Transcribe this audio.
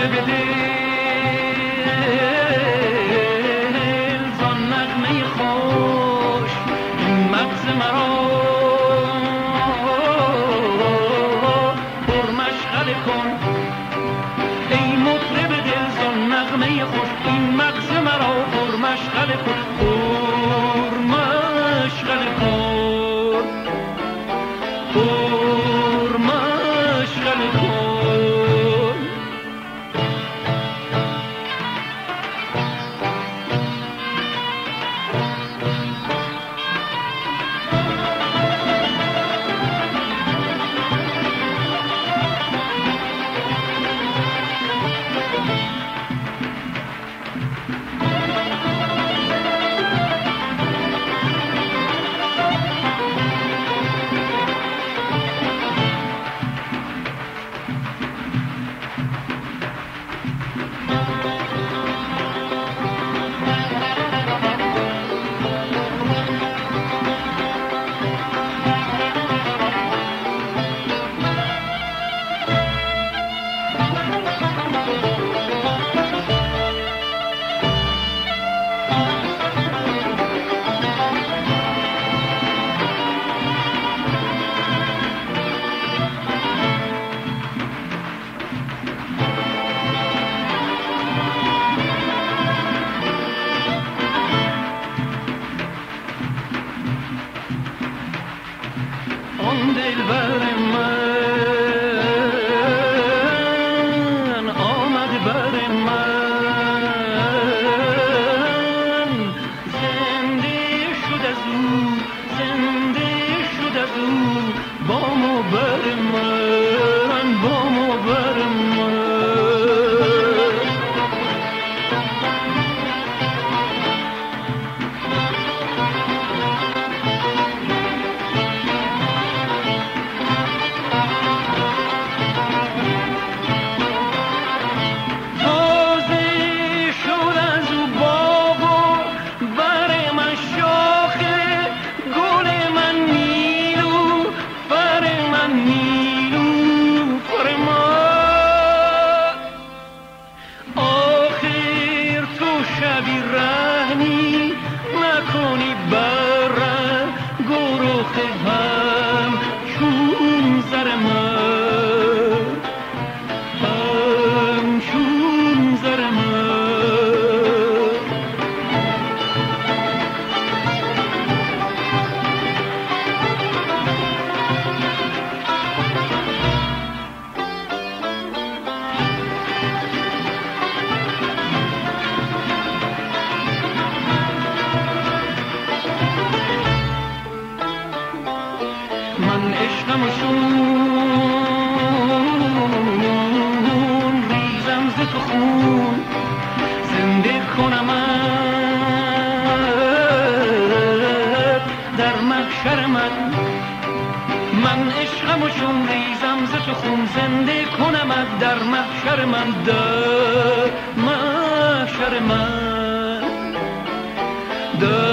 به دل زان نغمه خوش این مغز مرا پر مشغله کن ای مطرب دل زان نغمه خوش این مغز مرا پر مشغله کن پر مشغله کن پر مشغله کن دلبر من آمد بر من زنده شد از او زنده شد از او بام و بر من بام و بر من من عشقم و شون ریزم ز تو خون زنده کنمت در محشر من من عشقم و چون ریزم ز تو خون زنده کنمت در محشر من در محشر من در